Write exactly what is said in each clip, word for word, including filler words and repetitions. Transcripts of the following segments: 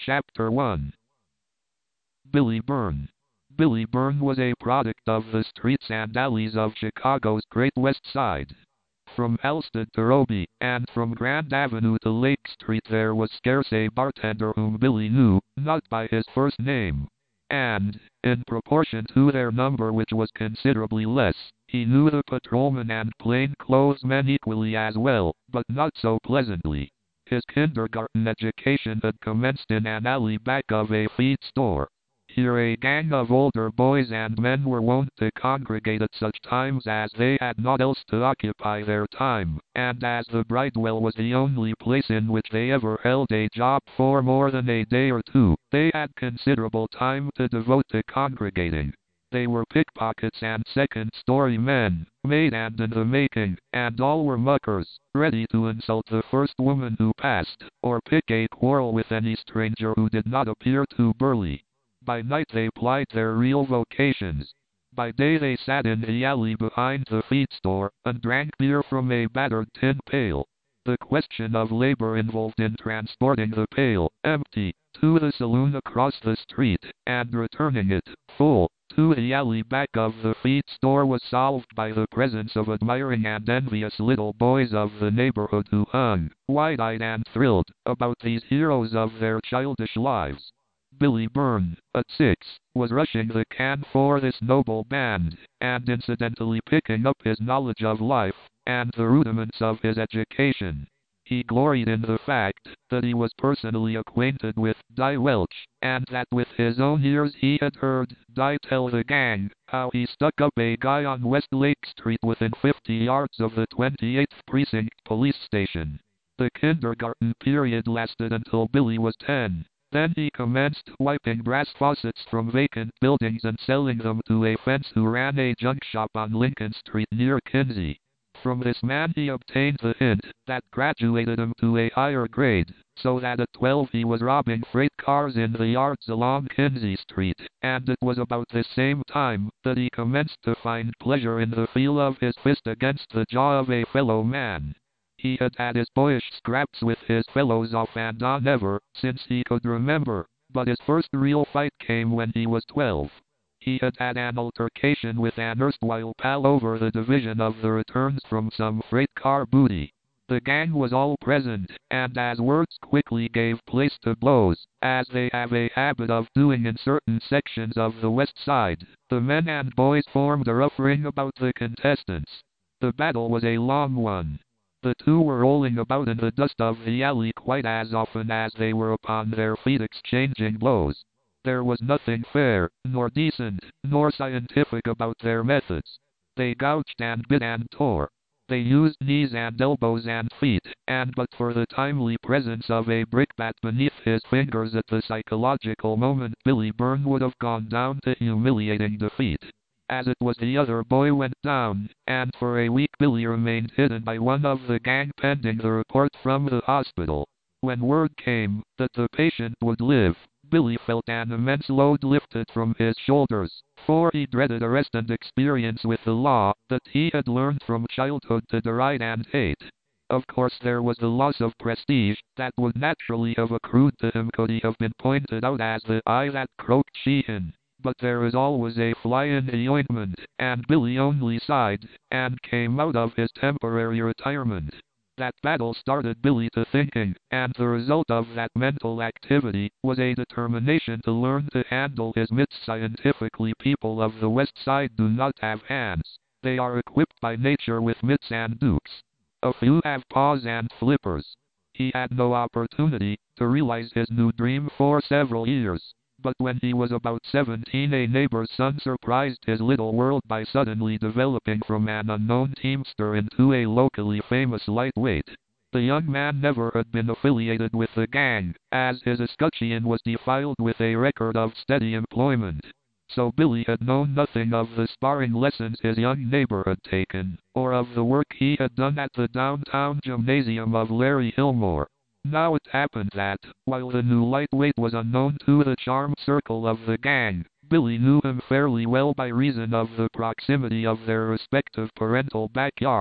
Chapter one. Billy Byrne. Billy Byrne was a product of the streets and alleys of Chicago's Great West Side. From Halsted to Robey, and from Grand Avenue to Lake Street, there was scarce a bartender whom Billy knew, not by his first name. And, in proportion to their number, which was considerably less, he knew the patrolmen and plainclothesmen equally as well, but not so pleasantly. His kindergarten education had commenced in an alley back of a feed store. Here a gang of older boys and men were wont to congregate at such times as they had naught else to occupy their time, and as the Bridewell was the only place in which they ever held a job for more than a day or two, they had considerable time to devote to congregating. They were pickpockets and second-story men, made and in the making, and all were muckers, ready to insult the first woman who passed, or pick a quarrel with any stranger who did not appear too burly. By night they plied their real vocations. By day they sat in the alley behind the feed store, and drank beer from a battered tin pail. The question of labor involved in transporting the pail, empty, to the saloon across the street, and returning it, full, to the alley back of the feed store was solved by the presence of admiring and envious little boys of the neighborhood who hung, wide-eyed and thrilled, about these heroes of their childish lives. Billy Byrne, at six, was rushing the can for this noble band, and incidentally picking up his knowledge of life, and the rudiments of his education. He gloried in the fact that he was personally acquainted with Die Welch, and that with his own ears he had heard Die tell the gang how he stuck up a guy on West Lake Street within fifty yards of the twenty-eighth Precinct Police Station. The kindergarten period lasted until Billy was ten. Then he commenced wiping brass faucets from vacant buildings and selling them to a fence who ran a junk shop on Lincoln Street near Kinsey. From this man he obtained the hint that graduated him to a higher grade, so that at twelve he was robbing freight cars in the yards along Kinsey Street, and it was about this same time that he commenced to find pleasure in the feel of his fist against the jaw of a fellow man. He had had his boyish scraps with his fellows off and on ever since he could remember, but his first real fight came when he was twelve. He had had an altercation with an erstwhile pal over the division of the returns from some freight car booty. The gang was all present, and as words quickly gave place to blows, as they have a habit of doing in certain sections of the West Side, the men and boys formed a rough ring about the contestants. The battle was a long one. The two were rolling about in the dust of the alley quite as often as they were upon their feet exchanging blows. There was nothing fair, nor decent, nor scientific about their methods. They gouged and bit and tore. They used knees and elbows and feet, and but for the timely presence of a brickbat beneath his fingers at the psychological moment, Billy Byrne would have gone down to humiliating defeat. As it was, the other boy went down, and for a week Billy remained hidden by one of the gang pending the report from the hospital. When word came that the patient would live, Billy felt an immense load lifted from his shoulders, for he dreaded arrest and experience with the law that he had learned from childhood to deride and hate. Of course there was the loss of prestige that would naturally have accrued to him could he have been pointed out as the eye that croaked Sheehan. But there is always a fly in the ointment, and Billy only sighed, and came out of his temporary retirement. That battle started Billy to thinking, and the result of that mental activity was a determination to learn to handle his mitts scientifically. People of the West Side do not have hands. They are equipped by nature with mitts and dukes. A few have paws and flippers. He had no opportunity to realize his new dream for several years. But when he was about seventeen, a neighbor's son surprised his little world by suddenly developing from an unknown teamster into a locally famous lightweight. The young man never had been affiliated with the gang, as his escutcheon was defiled with a record of steady employment. So Billy had known nothing of the sparring lessons his young neighbor had taken, or of the work he had done at the downtown gymnasium of Larry Hilmore. Now it happened that, while the new lightweight was unknown to the charmed circle of the gang, Billy knew him fairly well by reason of the proximity of their respective parental backyards,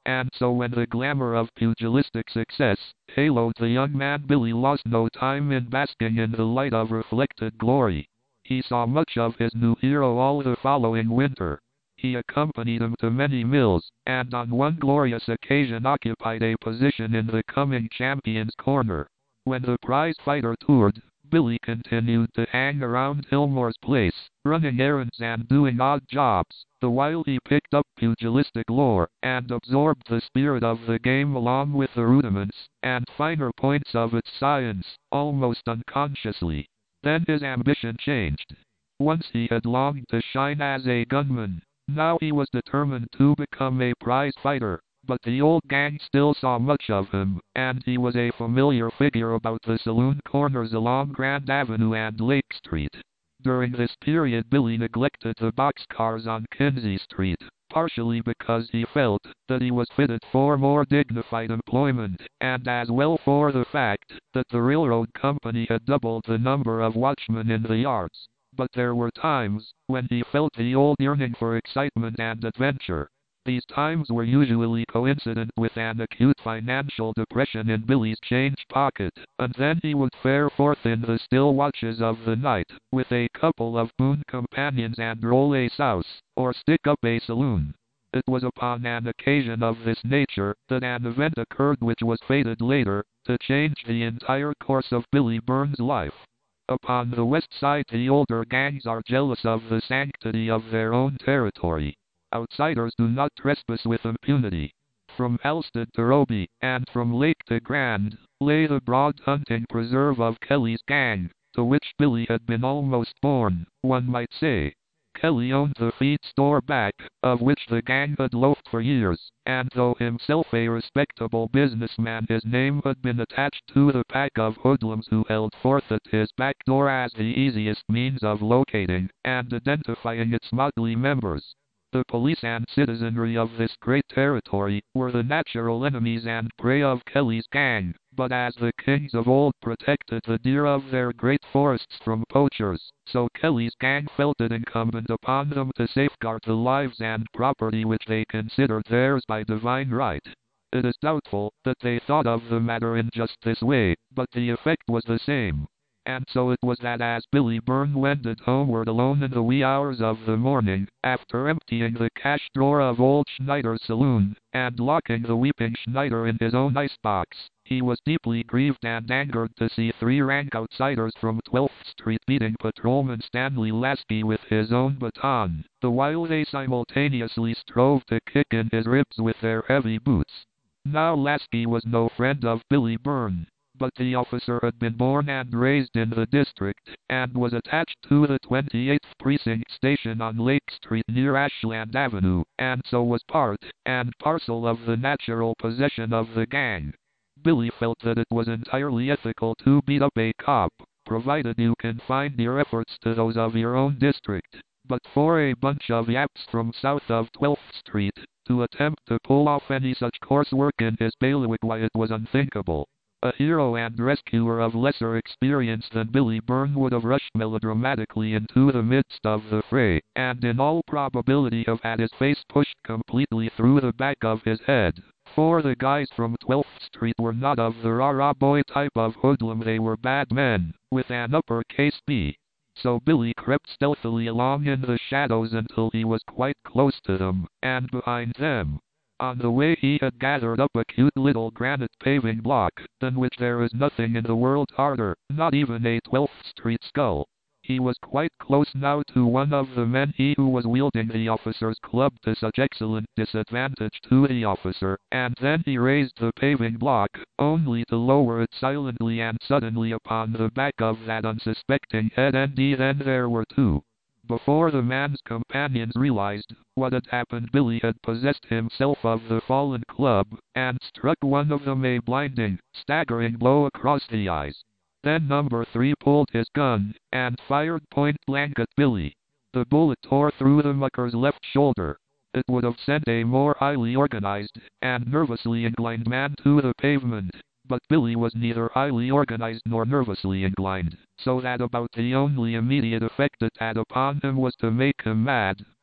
and so when the glamour of pugilistic success haloed the young man, Billy lost no time in basking in the light of reflected glory. He saw much of his new hero all the following winter. He accompanied him to many mills, and on one glorious occasion occupied a position in the coming champion's corner. When the prize fighter toured, Billy continued to hang around Hillmore's place, running errands and doing odd jobs, the while he picked up pugilistic lore, and absorbed the spirit of the game along with the rudiments and finer points of its science, almost unconsciously. Then his ambition changed. Once he had longed to shine as a gunman. Now he was determined to become a prize fighter. But the old gang still saw much of him, and he was a familiar figure about the saloon corners along Grand Avenue and Lake Street. During this period, Billy neglected the boxcars on Kinzie Street, partially because he felt that he was fitted for more dignified employment, and as well for the fact that the railroad company had doubled the number of watchmen in the yards. But there were times when he felt the old yearning for excitement and adventure. These times were usually coincident with an acute financial depression in Billy's change pocket, and then he would fare forth in the still watches of the night, with a couple of boon companions and roll a souse, or stick up a saloon. It was upon an occasion of this nature that an event occurred which was fated later to change the entire course of Billy Burns' life. Upon the west side, the older gangs are jealous of the sanctity of their own territory. Outsiders do not trespass with impunity. From Elsted to Roby, and from Lake to Grand, lay the broad hunting preserve of Kelly's gang, to which Billy had been almost born, one might say. Kelly owned the feed store back of which the gang had loafed for years, and though himself a respectable businessman, his name had been attached to the pack of hoodlums who held forth at his back door as the easiest means of locating and identifying its motley members. The police and citizenry of this great territory were the natural enemies and prey of Kelly's gang, but as the kings of old protected the deer of their great forests from poachers, so Kelly's gang felt it incumbent upon them to safeguard the lives and property which they considered theirs by divine right. It is doubtful that they thought of the matter in just this way, but the effect was the same. And so it was that as Billy Byrne wended homeward alone in the wee hours of the morning, after emptying the cash drawer of old Schneider's saloon, and locking the weeping Schneider in his own icebox, he was deeply grieved and angered to see three rank outsiders from twelfth Street beating Patrolman Stanley Lasky with his own baton, the while they simultaneously strove to kick in his ribs with their heavy boots. Now Lasky was no friend of Billy Byrne, but the officer had been born and raised in the district, and was attached to the twenty-eighth Precinct station on Lake Street near Ashland Avenue, and so was part and parcel of the natural possession of the gang. Billy felt that it was entirely ethical to beat up a cop, provided you confined your efforts to those of your own district. But for a bunch of yaps from south of twelfth Street to attempt to pull off any such coarse work in his bailiwick, why, it was unthinkable. A hero and rescuer of lesser experience than Billy Byrne would have rushed melodramatically into the midst of the fray, and in all probability have had his face pushed completely through the back of his head. For the guys from twelfth Street were not of the rah-rah boy type of hoodlum, they were bad men, with an uppercase B. So Billy crept stealthily along in the shadows until he was quite close to them, and behind them. On the way he had gathered up a cute little granite paving block, than which there is nothing in the world harder, not even a twelfth Street skull. He was quite close now to one of the men, he who was wielding the officer's club to such excellent disadvantage to the officer, and then he raised the paving block, only to lower it silently and suddenly upon the back of that unsuspecting head, and then there were two. Before the man's companions realized what had happened, Billy had possessed himself of the fallen club, and struck one of them a blinding, staggering blow across the eyes. Then number three pulled his gun, and fired point blank at Billy. The bullet tore through the mucker's left shoulder. It would have sent a more highly organized, and nervously inclined man to the pavement. But Billy was neither highly organized nor nervously inclined, so that about the only immediate effect it had upon him was to make him mad.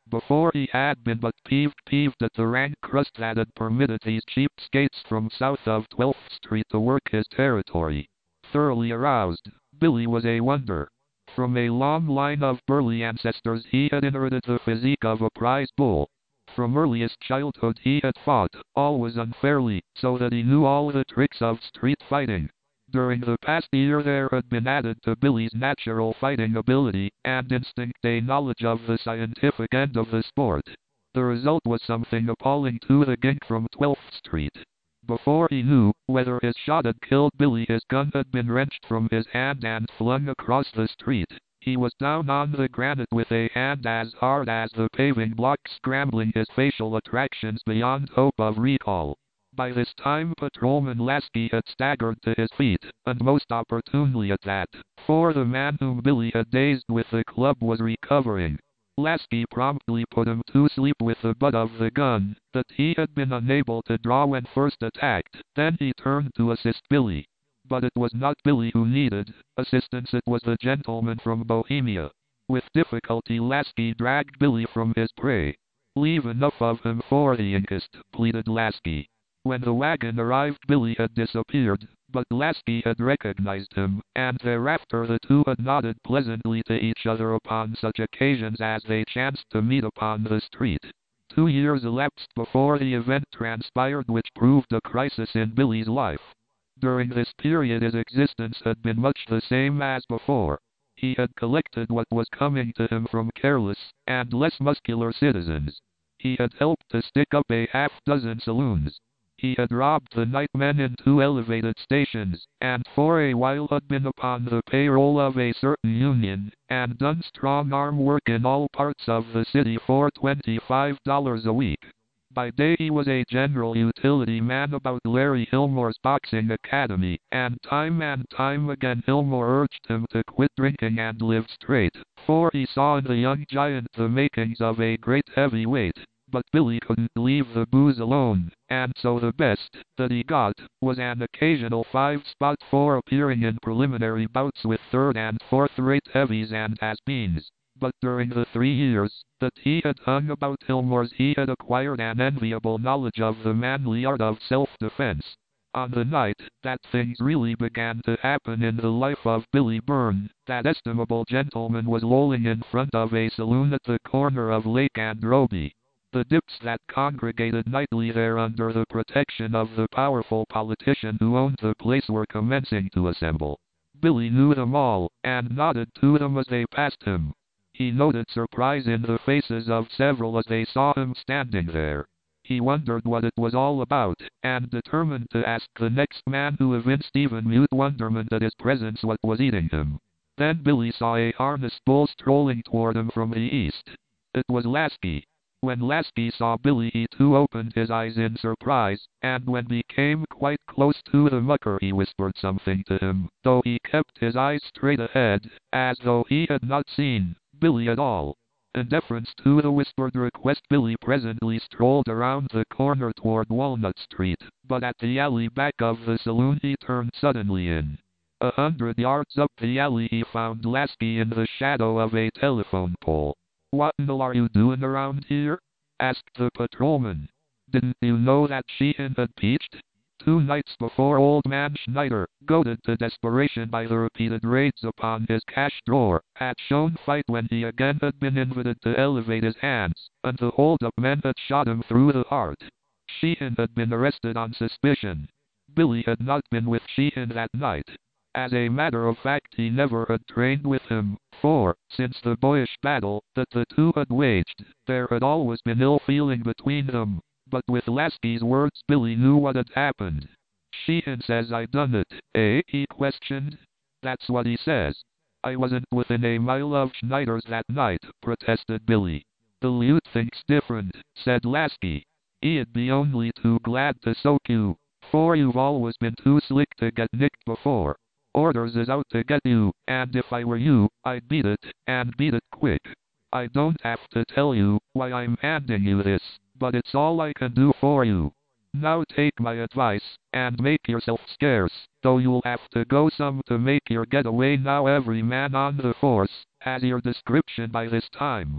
Before he had been but peeved peeved at the rank crust that had permitted these cheapskates from south of twelfth Street to work his territory. Thoroughly aroused, Billy was a wonder. From a long line of burly ancestors he had inherited the physique of a prize bull. From earliest childhood he had fought, always unfairly, so that he knew all the tricks of street fighting. During the past year there had been added to Billy's natural fighting ability and instinct a knowledge of the scientific end of the sport. The result was something appalling to the gink from twelfth Street. Before he knew whether his shot had killed Billy, his gun had been wrenched from his hand and flung across the street. He was down on the granite with a hand as hard as the paving blocks, scrambling, his facial attractions beyond hope of recall. By this time Patrolman Lasky had staggered to his feet, and most opportunely at that, for the man whom Billy had dazed with the club was recovering. Lasky promptly put him to sleep with the butt of the gun that he had been unable to draw when first attacked. Then he turned to assist Billy. But it was not Billy who needed assistance, it was the gentleman from Bohemia. With difficulty Lasky dragged Billy from his prey. "Leave enough of him for the Incast," pleaded Lasky. When the wagon arrived Billy had disappeared, but Lasky had recognized him, and thereafter the two had nodded pleasantly to each other upon such occasions as they chanced to meet upon the street. Two years elapsed before the event transpired which proved a crisis in Billy's life. During this period his existence had been much the same as before. He had collected what was coming to him from careless and less muscular citizens. He had helped to stick up a half dozen saloons. He had robbed the nightmen in two elevated stations, and for a while had been upon the payroll of a certain union, and done strong-arm work in all parts of the city for twenty-five dollars a week. By day he was a general utility man about Larry Hilmore's boxing academy, and time and time again Hilmore urged him to quit drinking and live straight, for he saw in the young giant the makings of a great heavyweight. But Billy couldn't leave the booze alone, and so the best that he got was an occasional five spot for appearing in preliminary bouts with third and fourth-rate heavies and has-beens. But during the three years that he had hung about Hilmore's he had acquired an enviable knowledge of the manly art of self-defense. On the night that things really began to happen in the life of Billy Byrne, that estimable gentleman was lolling in front of a saloon at the corner of Lake and Roby. The dips that congregated nightly there under the protection of the powerful politician who owned the place were commencing to assemble. Billy knew them all, and nodded to them as they passed him. He noted surprise in the faces of several as they saw him standing there. He wondered what it was all about, and determined to ask the next man who evinced even mute wonderment at his presence what was eating him. Then Billy saw a harnessed bull strolling toward him from the east. It was Lasky. When Lasky saw Billy he too opened his eyes in surprise, and when he came quite close to the mucker he whispered something to him, though he kept his eyes straight ahead, as though he had not seen Billy at all. In deference to the whispered request Billy presently strolled around the corner toward Walnut Street, but at the alley back of the saloon he turned suddenly in. A hundred yards up the alley he found Lasky in the shadow of a telephone pole. "What in hell are you doing around here?" asked the patrolman. "Didn't you know that Sheehan had peached?" Two nights before old man Schneider, goaded to desperation by the repeated raids upon his cash drawer, had shown fight when he again had been invited to elevate his hands, and the hold-up men had shot him through the heart. Sheehan had been arrested on suspicion. Billy had not been with Sheehan that night. As a matter of fact he never had trained with him, for, since the boyish battle that the two had waged, there had always been ill feeling between them. But with Lasky's words Billy knew what had happened. "Sheehan says I done it, eh?" he questioned. "That's what he says." "I wasn't within a mile of Schneider's that night," protested Billy. "The Lute thinks different," said Lasky. "He'd be only too glad to soak you, for you've always been too slick to get nicked before. Orders is out to get you, and if I were you, I'd beat it, and beat it quick. I don't have to tell you why I'm handing you this, but it's all I can do for you. Now take my advice, and make yourself scarce, though you'll have to go some to make your getaway. Now every man on the force has your description by this time."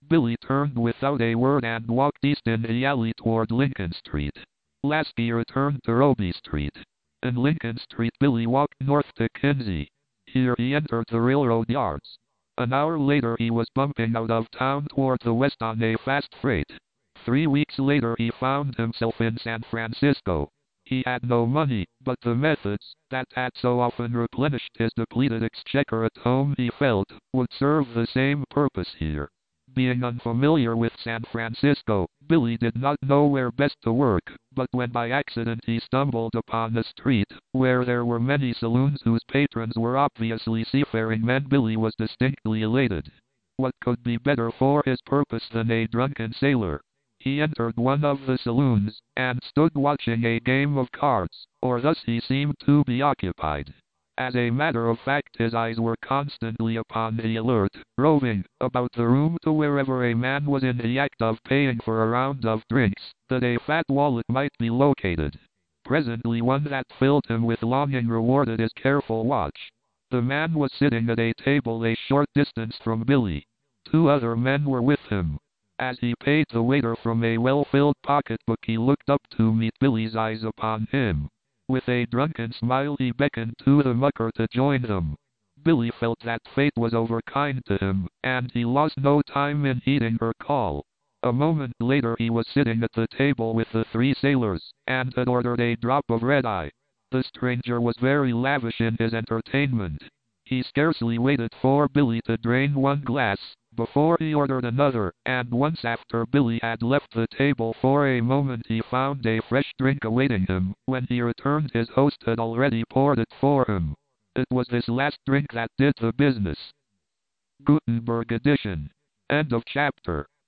Billy turned without a word and walked east in the alley toward Lincoln Street. Lasky returned to Robie Street. In Lincoln Street, Billy walked north to Kinsey. Here he entered the railroad yards. An hour later he was bumping out of town toward the west on a fast freight. Three weeks later he found himself in San Francisco. He had no money, but the methods that had so often replenished his depleted exchequer at home, he felt, would serve the same purpose here. Being unfamiliar with San Francisco, Billy did not know where best to work, but when by accident he stumbled upon a street where there were many saloons whose patrons were obviously seafaring men, Billy was distinctly elated. What could be better for his purpose than a drunken sailor? He entered one of the saloons, and stood watching a game of cards, or thus he seemed to be occupied. As a matter of fact, his eyes were constantly upon the alert, roving about the room to wherever a man was in the act of paying for a round of drinks, that a fat wallet might be located. Presently one that filled him with longing rewarded his careful watch. The man was sitting at a table a short distance from Billy. Two other men were with him. As he paid the waiter from a well-filled pocketbook, he looked up to meet Billy's eyes upon him. With a drunken smile he beckoned to the mucker to join them. Billy felt that fate was overkind to him, and he lost no time in heeding her call. A moment later he was sitting at the table with the three sailors, and had ordered a drop of red-eye. The stranger was very lavish in his entertainment. He scarcely waited for Billy to drain one glass before he ordered another, and once after Billy had left the table for a moment he found a fresh drink awaiting him. When he returned, his host had already poured it for him. It was this last drink that did the business. Gutenberg edition. End of chapter.